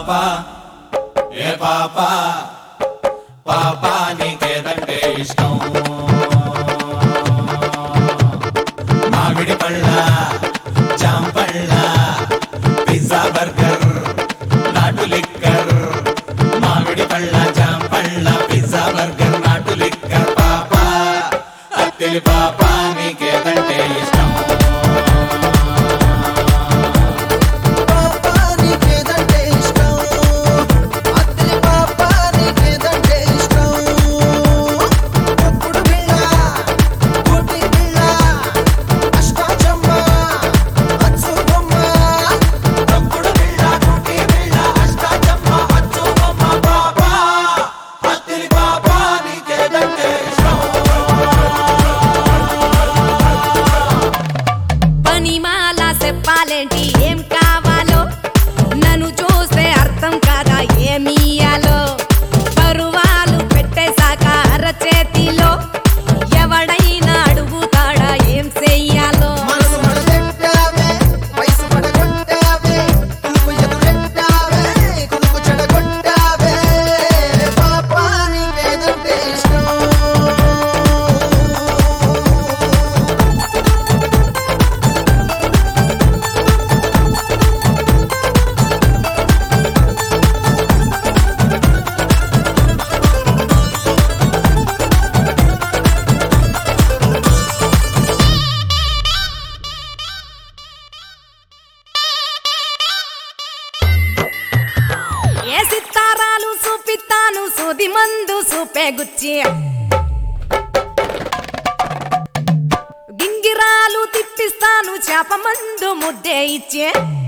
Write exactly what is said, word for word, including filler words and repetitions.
పాపా ఏ పాపా పాపా నీకేదంటే ఇష్టం మామిడి పళ్ళ జామ పళ్ళ పిజ్జా బర్గర్ నాటు లిక్కర్ మామిడి పళ్ళ జామ పళ్ళ పిజ్జా బర్గర్ నాటు లిక్కర్ పాపా అత్తిలి పాపా నీకేదంటే ఇష్టం ఏం కావాలో నన్ను చూస్తే అర్థం కాదా ఏమియాలో పరువాలు పెట్టేశాక అరచేతిలో ఎవడైనా అడుగుతాడా ఏం చెయ్యాలో ఏ సితారాలు చూపిస్తాను సూది మందు చూపే గుచ్చి గింగిరాలు తిప్పిస్తాను చేప మందు ముద్దే ఇచ్చే